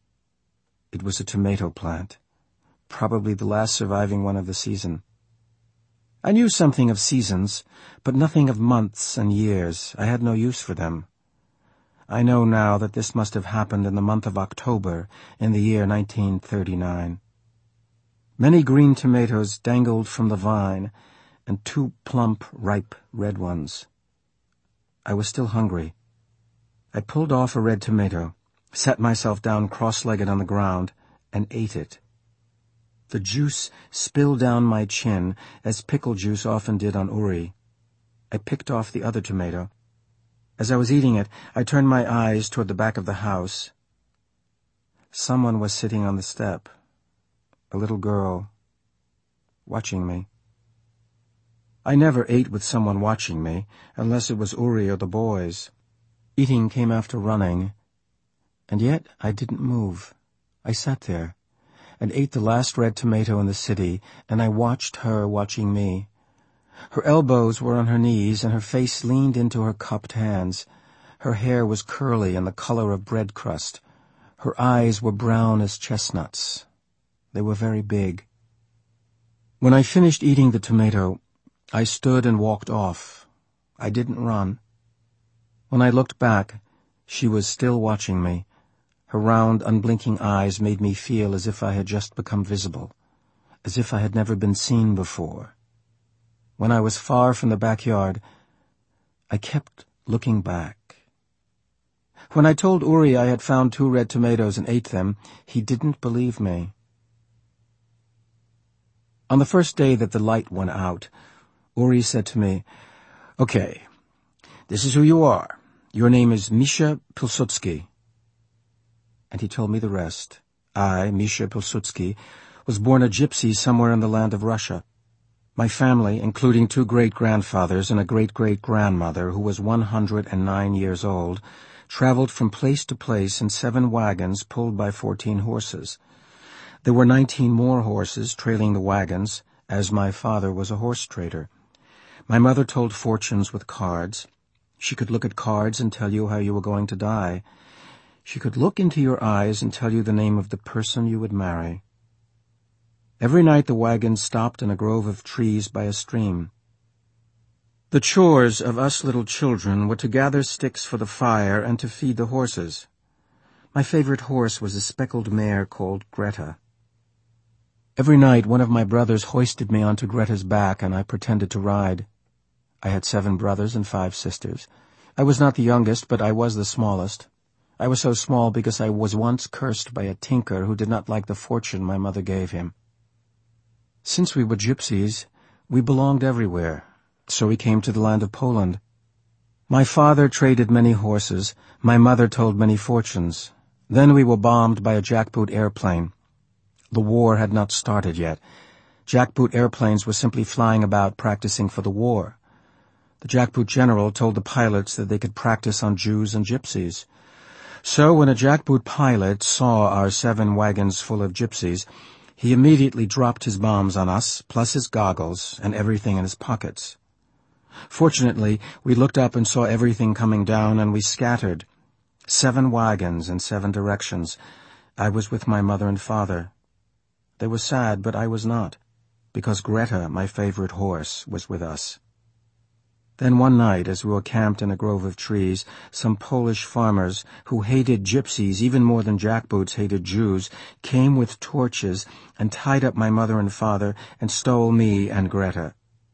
It was a tomato plant, probably the last surviving one of the season. I knew something of seasons, but nothing of months and years. I had no use for them. I know now that this must have happened in the month of October in the year nineteen thirty-nine. Many green tomatoes dangled from the vine, and two plump, ripe red ones. I was still hungry. I pulled off a red tomato, sat myself down cross-legged on the ground, and ate it. The juice spilled down my chin, as pickle juice often did on Uri. I picked off the other tomato. As I was eating it, I turned my eyes toward the back of the house. Someone was sitting on the step, a little girl, watching me. I never ate with someone watching me, unless it was Uri or the boys. Eating came after running, and yet I didn't move. I sat there and ate the last red tomato in the city, and I watched her watching me. Her elbows were on her knees, and her face leaned into her cupped hands. Her hair was curly and the color of bread crust. Her eyes were brown as chestnuts. They were very big. When I finished eating the tomato, I stood and walked off. I didn't run. When I looked back, she was still watching me. Her round, unblinking eyes made me feel as if I had just become visible, as if I had never been seen before. When I was far from the backyard, I kept looking back. When I told Uri I had found two red tomatoes and ate them, he didn't believe me. On the first day that the light went out, Uri said to me, "Okay, this is who you are. Your name is Misha Pilsudski." And he told me the rest. I, Misha Pilsudski, was born a gypsy somewhere in the land of Russia. My family, including two great-grandfathers and a great-great-grandmother who was one hundred and nine years old, traveled from place to place in seven wagons pulled by fourteen horses. There were nineteen more horses trailing the wagons, as my father was a horse trader. My mother told fortunes with cards. She could look at cards and tell you how you were going to die. She could look into your eyes and tell you the name of the person you would marry. Every night the wagons stopped in a grove of trees by a stream. The chores of us little children were to gather sticks for the fire and to feed the horses. My favorite horse was a speckled mare called Greta. Every night one of my brothers hoisted me onto Greta's back and I pretended to ride. I had seven brothers and five sisters. I was not the youngest, but I was the smallest. I was so small because I was once cursed by a tinker who did not like the fortune my mother gave him. Since we were gypsies, we belonged everywhere, so we came to the land of Poland. My father traded many horses, my mother told many fortunes. Then we were bombed by a jackboot airplane. The war had not started yet. Jackboot airplanes were simply flying about practicing for the war. The jackboot general told the pilots that they could practice on Jews and gypsies. So when a jackboot pilot saw our seven wagons full of gypsies, he immediately dropped his bombs on us, plus his goggles and everything in his pockets. Fortunately, we looked up and saw everything coming down, and we scattered. Seven wagons in seven directions. I was with my mother and father. They were sad, but I was not, because Greta, my favorite horse, was with us. Then one night, as we were camped in a grove of trees, some Polish farmers, who hated gypsies even more than jackboots hated Jews, came with torches and tied up my mother and father and stole me and Greta.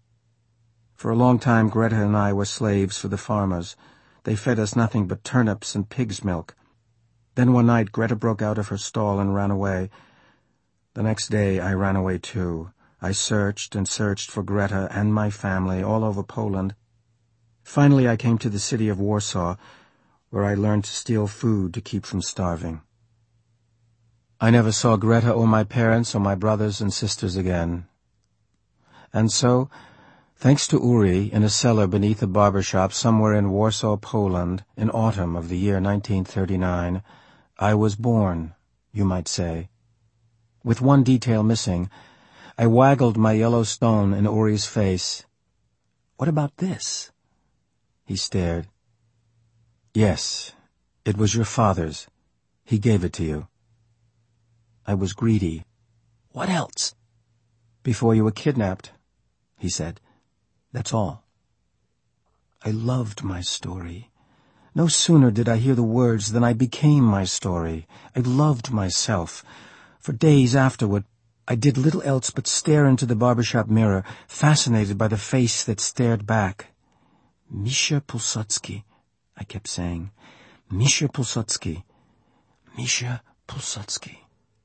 For a long time, Greta and I were slaves for the farmers. They fed us nothing but turnips and pig's milk. Then one night, Greta broke out of her stall and ran away. The next day, I ran away too. I searched and searched for Greta and my family all over Poland. Finally, I came to the city of Warsaw, where I learned to steal food to keep from starving. I never saw Greta or my parents or my brothers and sisters again. And so, thanks to Uri, in a cellar beneath a barber shop somewhere in Warsaw, Poland, in autumn of the year nineteen thirty-nine, I was born, you might say. With one detail missing, I waggled my yellow stone in Uri's face. "What about this?" He stared. "Yes, it was your father's. He gave it to you." I was greedy. "What else?" "Before you were kidnapped," he said. "That's all." I loved my story. No sooner did I hear the words than I became my story. I loved myself. For days afterward, I did little else but stare into the barbershop mirror, fascinated by the face that stared back. "Misha Pilsudski," I kept saying. "Misha Pilsudski. Misha Pilsudski."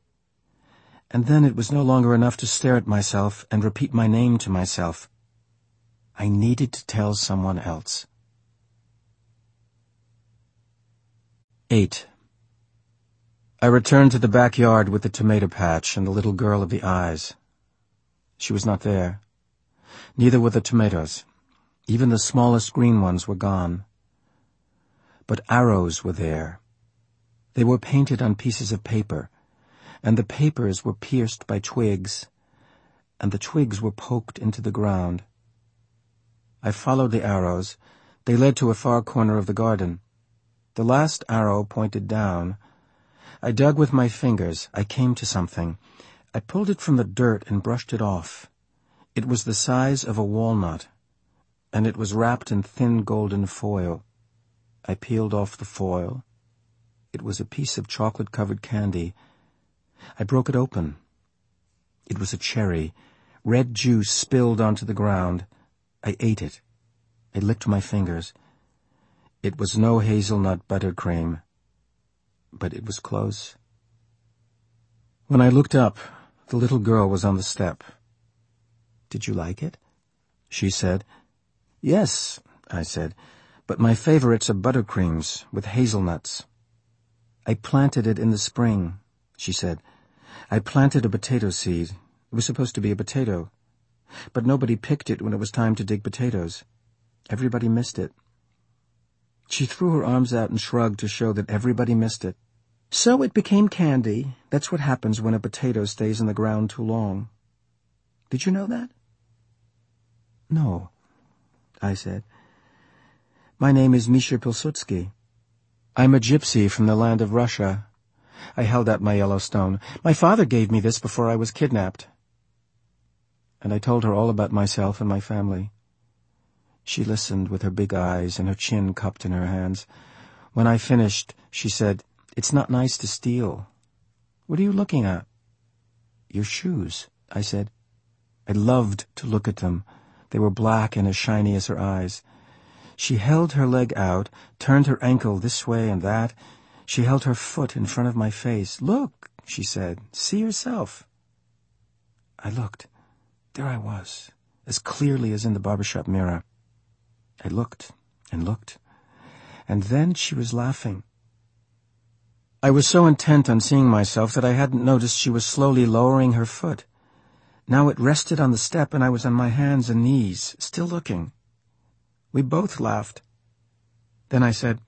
And then it was no longer enough to stare at myself and repeat my name to myself. I needed to tell someone else. Eight. I returned to the backyard with the tomato patch and the little girl of the eyes. She was not there. Neither were the tomatoes. Even the smallest green ones were gone. but arrows were there. They were painted on pieces of paper, and the papers were pierced by twigs, and the twigs were poked into the ground. I followed the arrows. They led to a far corner of the garden. The last arrow pointed down. I dug with my fingers. I came to something. I pulled it from the dirt and brushed it off. It was the size of a walnut, and it was wrapped in thin golden foil. I peeled off the foil. It was a piece of chocolate-covered candy. I broke it open. It was a cherry. Red juice spilled onto the ground. I ate it. I licked my fingers. It was no hazelnut buttercream, but it was close. When I looked up, the little girl was on the step. "Did you like it?" she said. "Yes," I said, "but my favorites are buttercreams with hazelnuts." "I planted it in the spring," she said. "I planted a potato seed. It was supposed to be a potato. But nobody picked it when it was time to dig potatoes. Everybody missed it." She threw her arms out and shrugged to show that everybody missed it. "So it became candy. That's what happens when a potato stays in the ground too long. Did you know that?" "No," I said. "My name is Misha Pilsudski. I'm a gypsy from the land of Russia." I held out my yellow stone. "My father gave me this before I was kidnapped." And I told her all about myself and my family. She listened with her big eyes and her chin cupped in her hands. When I finished, she said, "It's not nice to steal. What are you looking at?" "Your shoes," I said. I loved to look at them. They were black and as shiny as her eyes. She held her leg out, turned her ankle this way and that. She held her foot in front of my face. "Look," she said, "see yourself." I looked. There I was, as clearly as in the barbershop mirror. I looked and looked, and then she was laughing. I was so intent on seeing myself that I hadn't noticed she was slowly lowering her foot. Now it rested on the step, and I was on my hands and knees, still looking. We both laughed. Then I said,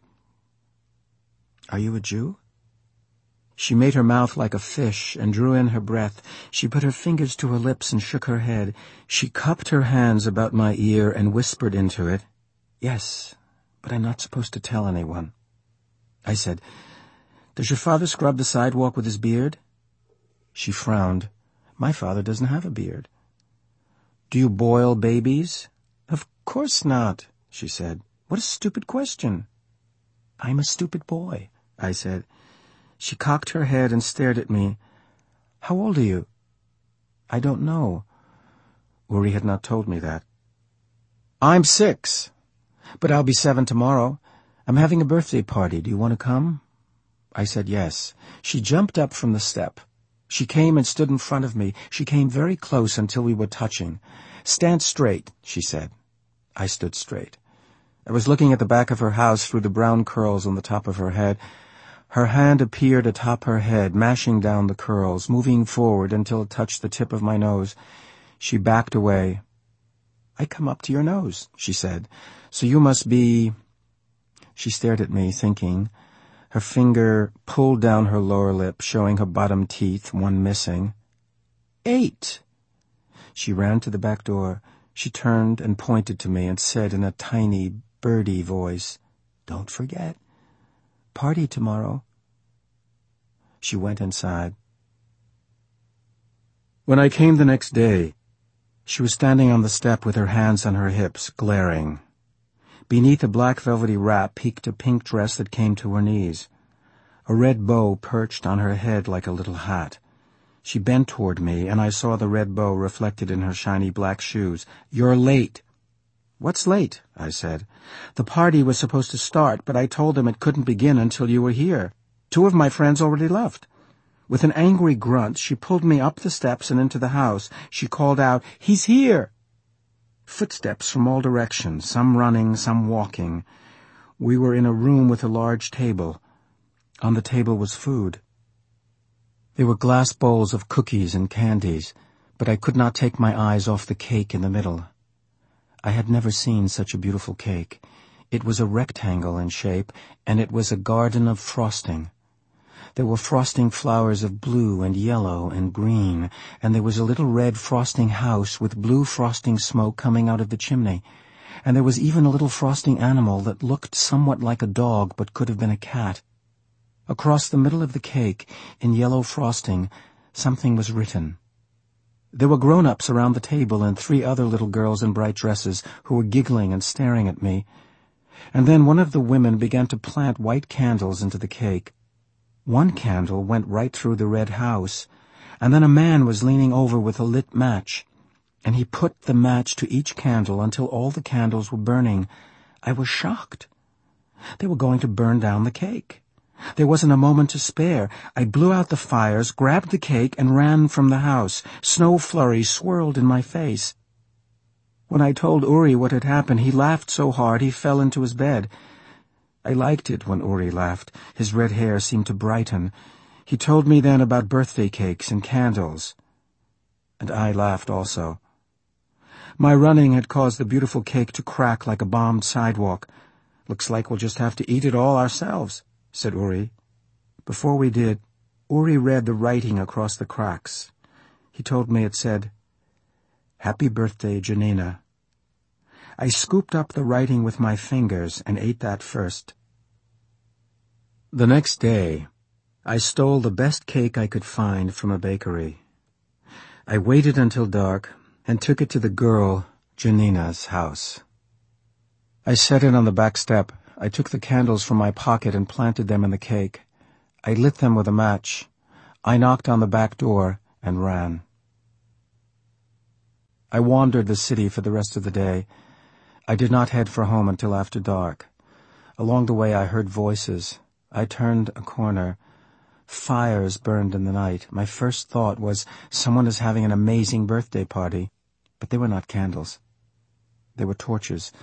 "Are you a Jew?" She made her mouth like a fish and drew in her breath. She put her fingers to her lips and shook her head. She cupped her hands about my ear and whispered into it, "Yes, but I'm not supposed to tell anyone." I said, "Does your father scrub the sidewalk with his beard?" She frowned. "My father doesn't have a beard." "Do you boil babies?" "Of course not," she said. "What a stupid question." "I'm a stupid boy," I said. She cocked her head and stared at me. "How old are you?" "I don't know." Uri had not told me that. "I'm six, but I'll be seven tomorrow. I'm having a birthday party. Do you want to come?" I said yes. She jumped up from the step. She came and stood in front of me. She came very close until we were touching. "Stand straight," she said. I stood straight. I was looking at the back of her house through the brown curls on the top of her head. Her hand appeared atop her head, mashing down the curls, moving forward until it touched the tip of my nose. She backed away. "I come up to your nose," she said. "So you must be—" She stared at me, thinking. Her finger pulled down her lower lip, showing her bottom teeth, one missing. "Eight." She ran to the back door. She turned and pointed to me and said in a tiny, birdy voice, "Don't forget. Party tomorrow." She went inside. When I came the next day, she was standing on the step with her hands on her hips, glaring. Beneath a black velvety wrap peeked a pink dress that came to her knees. A red bow perched on her head like a little hat. She bent toward me, and I saw the red bow reflected in her shiny black shoes. "You're late." "What's late?" I said. "The party was supposed to start, but I told them it couldn't begin until you were here. Two of my friends already left." With an angry grunt, she pulled me up the steps and into the house. She called out, "He's here!" Footsteps from all directions, some running, some walking. We were in a room with a large table. On the table was food. There were glass bowls of cookies and candies, but I could not take my eyes off the cake in the middle. I had never seen such a beautiful cake. It was a rectangle in shape, and it was a garden of frosting. There were frosting flowers of blue and yellow and green, and there was a little red frosting house with blue frosting smoke coming out of the chimney, and there was even a little frosting animal that looked somewhat like a dog but could have been a cat. Across the middle of the cake, in yellow frosting, something was written. There were grown-ups around the table and three other little girls in bright dresses who were giggling and staring at me. And then one of the women began to plant white candles into the cake. One candle went right through the red house, and then a man was leaning over with a lit match, and he put the match to each candle until all the candles were burning. I was shocked. They were going to burn down the cake. There wasn't a moment to spare. I blew out the fires, grabbed the cake, and ran from the house. Snow flurries swirled in my face. When I told Uri what had happened, he laughed so hard he fell into his bed. I liked it when Uri laughed. His red hair seemed to brighten. He told me then about birthday cakes and candles. And I laughed also. My running had caused the beautiful cake to crack like a bombed sidewalk. "Looks like we'll just have to eat it all ourselves," said Uri. Before we did, Uri read the writing across the cracks. He told me it said, "Happy birthday, Janina." I scooped up the writing with my fingers and ate that first. The next day, I stole the best cake I could find from a bakery. I waited until dark and took it to the girl, Janina's house. I set it on the back step. I took the candles from my pocket and planted them in the cake. I lit them with a match. I knocked on the back door and ran. I wandered the city for the rest of the day. I did not head for home until after dark. Along the way I heard voices. I turned a corner. Fires burned in the night. My first thought was, someone is having an amazing birthday party. But they were not candles. They were torches.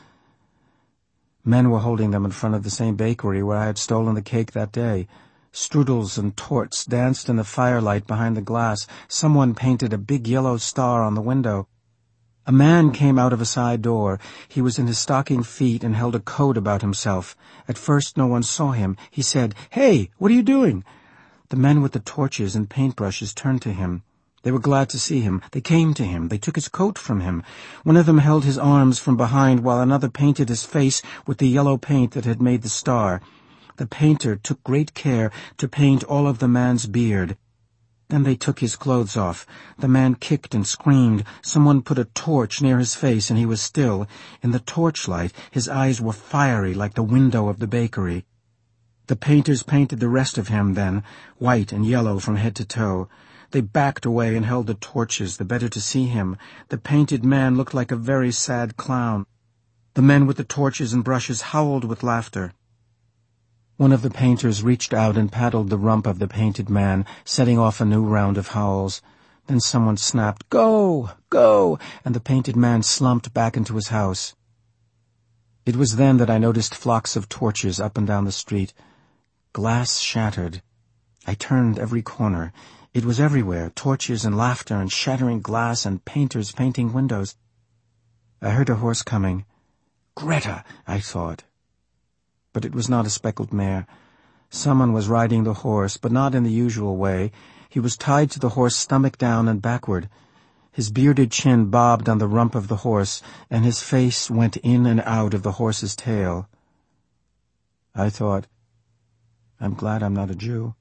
Men were holding them in front of the same bakery where I had stolen the cake that day. Strudels and torts danced in the firelight behind the glass. Someone painted a big yellow star on the window. A man came out of a side door. He was in his stocking feet and held a coat about himself. At first no one saw him. He said, "Hey, what are you doing?" The men with the torches and paintbrushes turned to him. They were glad to see him. They came to him. They took his coat from him. One of them held his arms from behind while another painted his face with the yellow paint that had made the star. The painter took great care to paint all of the man's beard. Then they took his clothes off. The man kicked and screamed. Someone put a torch near his face, and he was still. In the torchlight, his eyes were fiery like the window of the bakery. The painters painted the rest of him then, white and yellow from head to toe. They backed away and held the torches, the better to see him. The painted man looked like a very sad clown. The men with the torches and brushes howled with laughter. One of the painters reached out and paddled the rump of the painted man, setting off a new round of howls. Then someone snapped, "Go! Go!" and the painted man slumped back into his house. It was then that I noticed flocks of torches up and down the street. Glass shattered. I turned every corner. It was everywhere, torches and laughter and shattering glass and painters painting windows. I heard a horse coming. Greta, I thought. But it was not a speckled mare. Someone was riding the horse, but not in the usual way. He was tied to the horse stomach down and backward. His bearded chin bobbed on the rump of the horse, and his face went in and out of the horse's tail. I thought, I'm glad I'm not a Jew.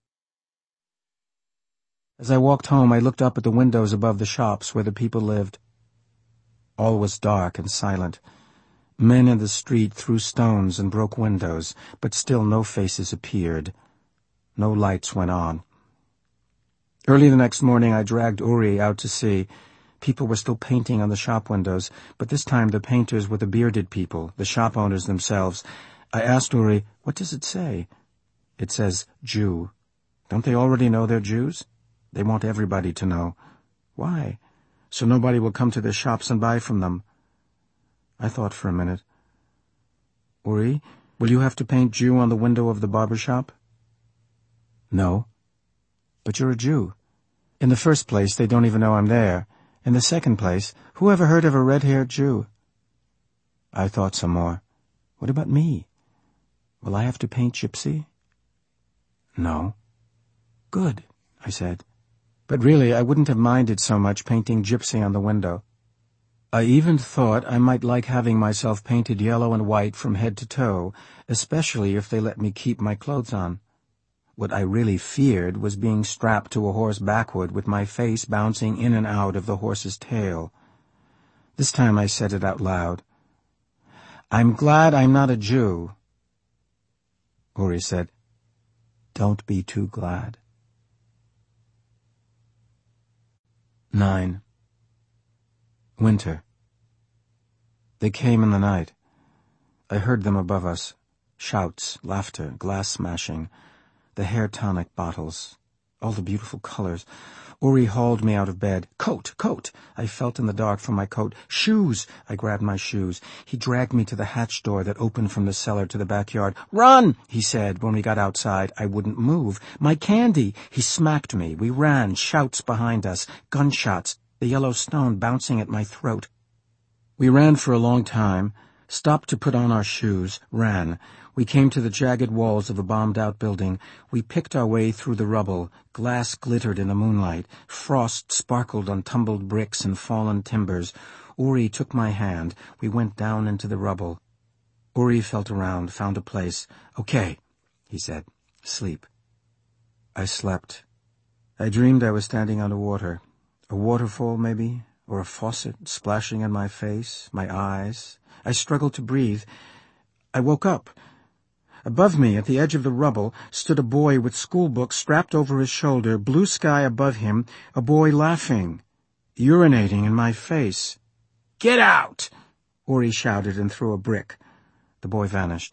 As I walked home, I looked up at the windows above the shops where the people lived. All was dark and silent. Men in the street threw stones and broke windows, but still no faces appeared. No lights went on. Early the next morning I dragged Uri out to see. People were still painting on the shop windows, but this time the painters were the bearded people, the shop owners themselves. I asked Uri, "What does it say?" "It says Jew." "Don't they already know they're Jews?" "They want everybody to know." "Why?" "So nobody will come to their shops and buy from them." I thought for a minute. "Uri, will you have to paint Jew on the window of the barber shop?" "No." "But you're a Jew. In the first place, they don't even know I'm there. In the second place, who ever heard of a red-haired Jew?" I thought some more. What about me? Will I have to paint Gypsy? No. Good, I said. But really, I wouldn't have minded so much painting Gypsy on the window. I even thought I might like having myself painted yellow and white from head to toe, especially if they let me keep my clothes on. What I really feared was being strapped to a horse backward with my face bouncing in and out of the horse's tail. This time I said it out loud. I'm glad I'm not a Jew. Uri said, Don't be too glad. Nine. Winter. They came in the night. I heard them above us. Shouts, laughter, glass smashing, the hair tonic bottles, all the beautiful colors. Uri hauled me out of bed. Coat, coat! I felt in the dark for my coat. Shoes! I grabbed my shoes. He dragged me to the hatch door that opened from the cellar to the backyard. Run! He said when we got outside. I wouldn't move. My candy! He smacked me. We ran, shouts behind us, gunshots, the yellow stone bouncing at my throat. We ran for a long time, stopped to put on our shoes, ran. We came to the jagged walls of a bombed-out building. We picked our way through the rubble. Glass glittered in the moonlight. Frost sparkled on tumbled bricks and fallen timbers. Uri took my hand. We went down into the rubble. Uri felt around, found a place. Okay, he said. Sleep. I slept. I dreamed I was standing under water. A waterfall, maybe, or a faucet splashing in my face, my eyes. I struggled to breathe. I woke up. Above me, at the edge of the rubble, stood a boy with schoolbooks strapped over his shoulder, blue sky above him, a boy laughing, urinating in my face. Get out! Uri shouted and threw a brick. The boy vanished.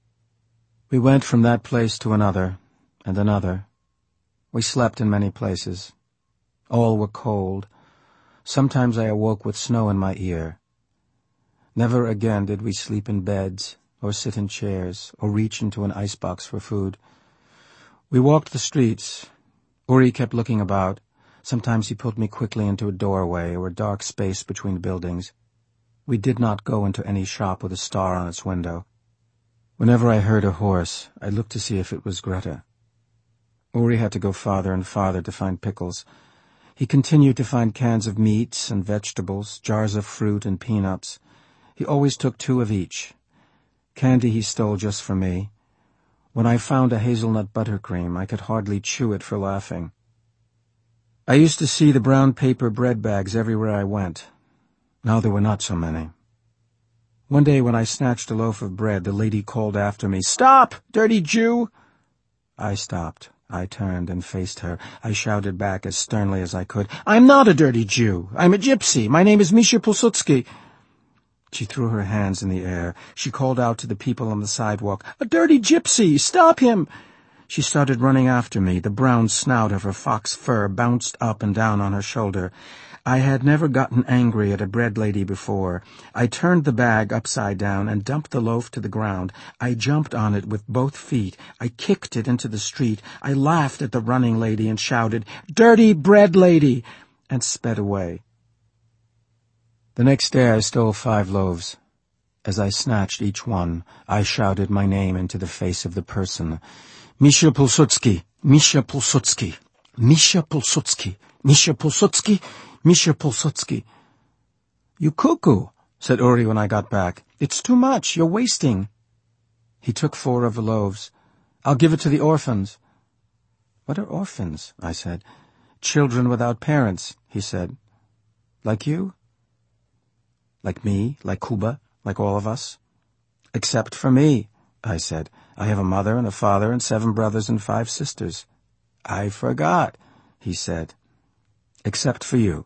We went from that place to another, and another. We slept in many places. All were cold. Sometimes I awoke with snow in my ear. Never again did we sleep in beds, or sit in chairs, or reach into an icebox for food. We walked the streets. Uri kept looking about. Sometimes he pulled me quickly into a doorway or a dark space between buildings. We did not go into any shop with a star on its window. Whenever I heard a horse, I looked to see if it was Greta. Uri had to go farther and farther to find pickles. He continued to find cans of meats and vegetables, jars of fruit and peanuts. He always took two of each. Candy he stole just for me. When I found a hazelnut buttercream, I could hardly chew it for laughing. I used to see the brown paper bread bags everywhere I went. Now there were not so many. One day when I snatched a loaf of bread, the lady called after me, Stop, dirty Jew! I stopped. I turned and faced her. I shouted back as sternly as I could, I'm not a dirty Jew. I'm a gypsy. My name is Misha Pilsudski. She threw her hands in the air. She called out to the people on the sidewalk, A dirty gypsy! Stop him! She started running after me. The brown snout of her fox fur bounced up and down on her shoulder. I had never gotten angry at a bread lady before. I turned the bag upside down and dumped the loaf to the ground. I jumped on it with both feet. I kicked it into the street. I laughed at the running lady and shouted, Dirty bread lady! And sped away. The next day I stole five loaves. As I snatched each one, I shouted my name into the face of the person. Misha Pilsudski, Misha Pilsudski, Misha Pilsudski, Misha Pilsudski, Misha Pilsudski. You cuckoo, said Uri when I got back. It's too much, you're wasting. He took four of the loaves. I'll give it to the orphans. What are orphans? I said. Children without parents, he said. Like you? Like me, like Kuba, like all of us? Except for me, I said. I have a mother and a father and seven brothers and five sisters. I forgot, he said. Except for you.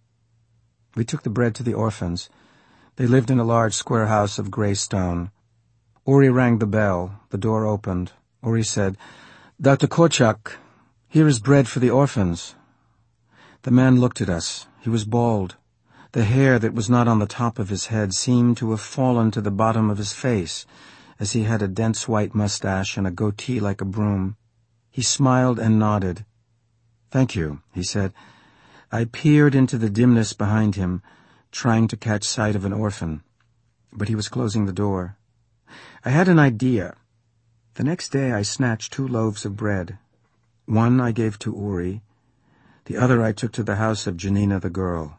We took the bread to the orphans. They lived in a large square house of gray stone. Uri rang the bell. The door opened. Uri said, Doctor Korchak, here is bread for the orphans. The man looked at us. He was bald. The hair that was not on the top of his head seemed to have fallen to the bottom of his face, as he had a dense white mustache and a goatee like a broom. He smiled and nodded. Thank you, he said. I peered into the dimness behind him, trying to catch sight of an orphan, but he was closing the door. I had an idea. The next day I snatched two loaves of bread. One I gave to Uri. The other I took to the house of Janina the girl.